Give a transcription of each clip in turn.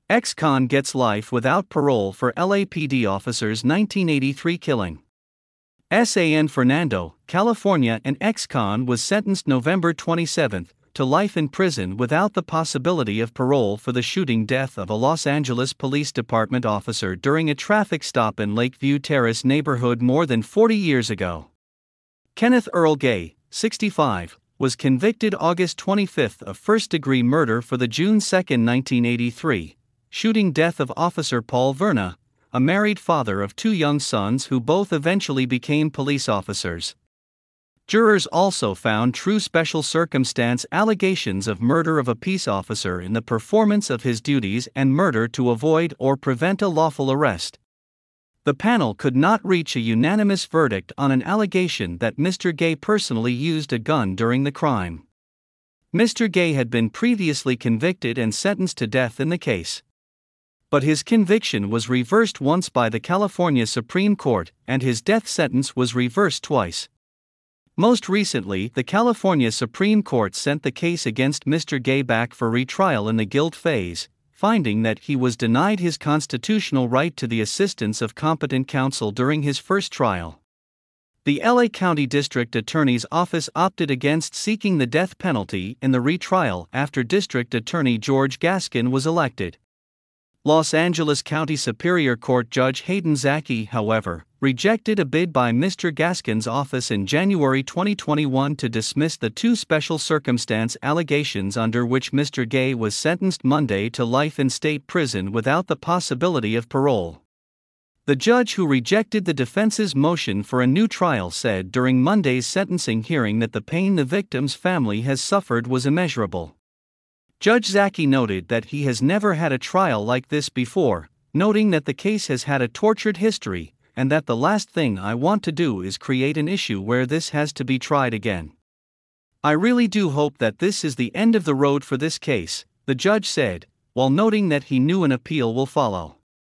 Ex-con gets life without parole for LAPD officer's 1983 killing. San Fernando, California. An ex-con was sentenced November 27 to life in prison without the possibility of parole for the shooting death of a Los Angeles Police Department officer during a traffic stop in Lakeview Terrace neighborhood more than 40 years ago. Kenneth Earl Gay, 65, was convicted August 25 of first-degree murder for the June 2, 1983, shooting death of Officer Paul Verna, a married father of two young sons who both eventually became police officers. Jurors also found true special circumstance allegations of murder of a peace officer in the performance of his duties and murder to avoid or prevent a lawful arrest. The panel could not reach a unanimous verdict on an allegation that Mr. Gay personally used a gun during the crime. Mr. Gay had been previously convicted and sentenced to death in the case. But his conviction was reversed once by the California Supreme Court, and his death sentence was reversed twice. Most recently, the California Supreme Court sent the case against Mr. Gay back for retrial in the guilt phase, finding that he was denied his constitutional right to the assistance of competent counsel during his first trial. The LA County District Attorney's Office opted against seeking the death penalty in the retrial after District Attorney George Gaskin was elected. Los Angeles County Superior Court Judge Hayden Zaki, however, rejected a bid by Mr. Gaskin's office in January 2021 to dismiss the two special circumstance allegations under which Mr. Gay was sentenced Monday to life in state prison without the possibility of parole. The judge who rejected the defense's motion for a new trial said during Monday's sentencing hearing that the pain the victim's family has suffered was immeasurable. Judge Zaki noted that he has never had a trial like this before, noting that the case has had a tortured history, and that the last thing I want to do is create an issue where this has to be tried again. I really do hope that this is the end of the road for this case, the judge said, while noting that he knew an appeal will follow.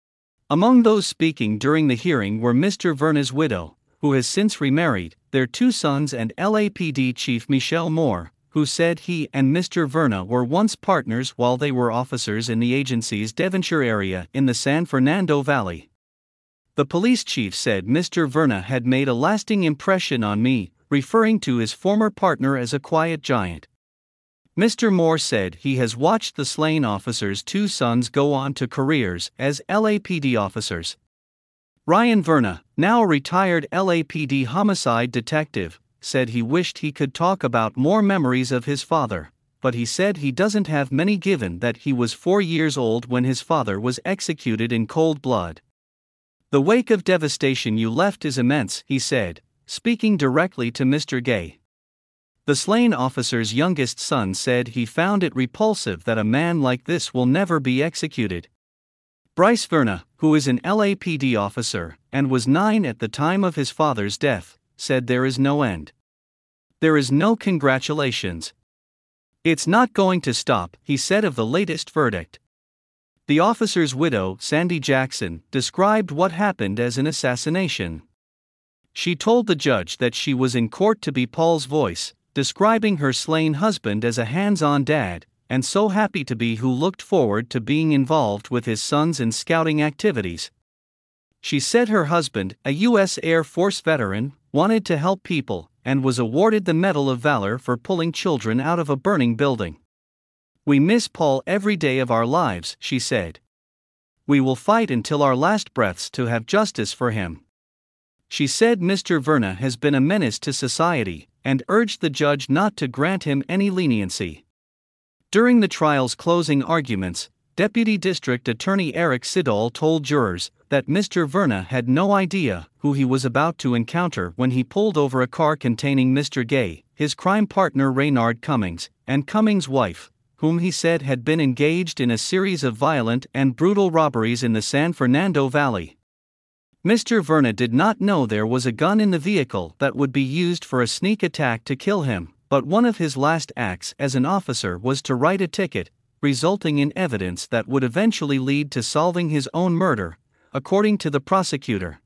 Among those speaking during the hearing were Mr. Verna's widow, who has since remarried, their two sons, and LAPD Chief Michelle Moore, who said he and Mr. Verna were once partners while they were officers in the agency's Devonshire area in the San Fernando Valley. The police chief said Mr. Verna had made a lasting impression on me, referring to his former partner as a quiet giant. Mr. Moore said he has watched the slain officer's two sons go on to careers as LAPD officers. Ryan Verna, now a retired LAPD homicide detective, said he wished he could talk about more memories of his father, but he said he doesn't have many given that he was 4 years old when his father was executed in cold blood. The wake of devastation you left is immense, he said, speaking directly to Mr. Gay. The slain officer's youngest son said he found it repulsive that a man like this will never be executed. Bryce Verna, who is an LAPD officer, and was 9 at the time of his father's death, said there is no end. There is no congratulations. It's not going to stop, he said of the latest verdict. The officer's widow, Sandy Jackson, described what happened as an assassination. She told the judge that she was in court to be Paul's voice, describing her slain husband as a hands-on dad, and so happy to be who looked forward to being involved with his sons in scouting activities. She said her husband, a U.S. Air Force veteran, wanted to help people, and was awarded the Medal of Valor for pulling children out of a burning building. We miss Paul every day of our lives, she said. We will fight until our last breaths to have justice for him. She said Mr. Verna has been a menace to society, and urged the judge not to grant him any leniency. During the trial's closing arguments, Deputy District Attorney Eric Siddall told jurors that Mr. Verna had no idea who he was about to encounter when he pulled over a car containing Mr. Gay, his crime partner Raynard Cummings, and Cummings' wife, whom he said had been engaged in a series of violent and brutal robberies in the San Fernando Valley. Mr. Verna did not know there was a gun in the vehicle that would be used for a sneak attack to kill him, but one of his last acts as an officer was to write a ticket, resulting in evidence that would eventually lead to solving his own murder, according to the prosecutor.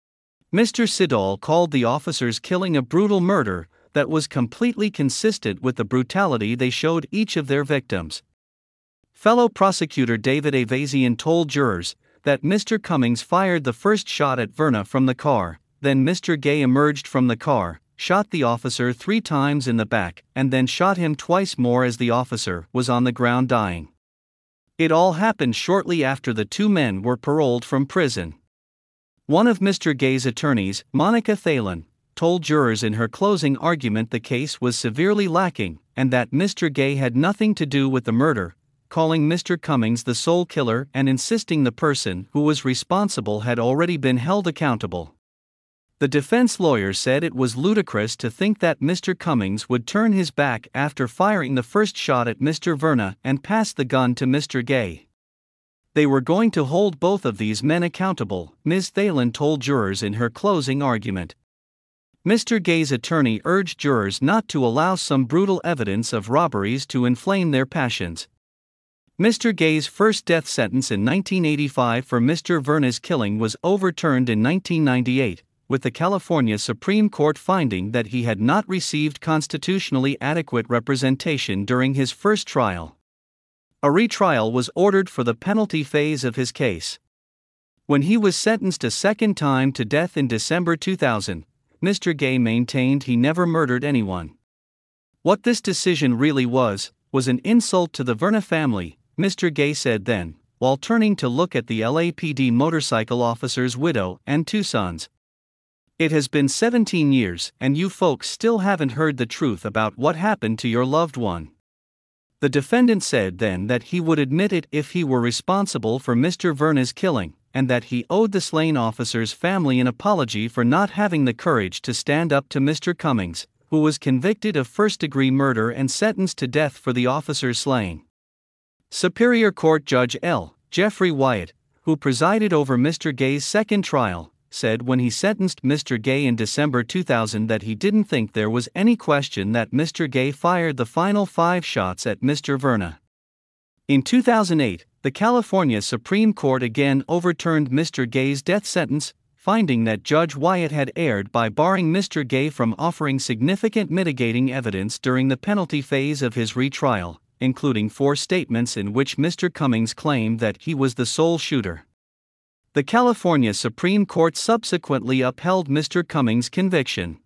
Mr. Siddall called the officers' killing a brutal murder that was completely consistent with the brutality they showed each of their victims. Fellow prosecutor David Avazian told jurors that Mr. Cummings fired the first shot at Verna from the car, then Mr. Gay emerged from the car, shot the officer 3 times in the back, and then shot him twice more as the officer was on the ground dying. It all happened shortly after the 2 men were paroled from prison. One of Mr. Gay's attorneys, Monica Thalen, told jurors in her closing argument the case was severely lacking and that Mr. Gay had nothing to do with the murder, calling Mr. Cummings the sole killer and insisting the person who was responsible had already been held accountable. The defense lawyer said it was ludicrous to think that Mr. Cummings would turn his back after firing the first shot at Mr. Verna and pass the gun to Mr. Gay. They were going to hold both of these men accountable, Ms. Thalen told jurors in her closing argument. Mr. Gay's attorney urged jurors not to allow some brutal evidence of robberies to inflame their passions. Mr. Gay's first death sentence in 1985 for Mr. Verna's killing was overturned in 1998. With the California Supreme Court finding that he had not received constitutionally adequate representation during his first trial. A retrial was ordered for the penalty phase of his case. When he was sentenced a second time to death in December 2000, Mr. Gay maintained he never murdered anyone. What this decision really was an insult to the Verna family, Mr. Gay said then, while turning to look at the LAPD motorcycle officer's widow and 2 sons. It has been 17 years and you folks still haven't heard the truth about what happened to your loved one. The defendant said then that he would admit it if he were responsible for Mr. Verna's killing, and that he owed the slain officer's family an apology for not having the courage to stand up to Mr. Cummings, who was convicted of first-degree murder and sentenced to death for the officer's slaying. Superior Court Judge L. Jeffrey Wyatt, who presided over Mr. Gay's second trial, said when he sentenced Mr. Gay in December 2000 that he didn't think there was any question that Mr. Gay fired the final 5 shots at Mr. Verna. In 2008, the California Supreme Court again overturned Mr. Gay's death sentence, finding that Judge Wyatt had erred by barring Mr. Gay from offering significant mitigating evidence during the penalty phase of his retrial, including 4 statements in which Mr. Cummings claimed that he was the sole shooter. The California Supreme Court subsequently upheld Mr. Cummings' conviction.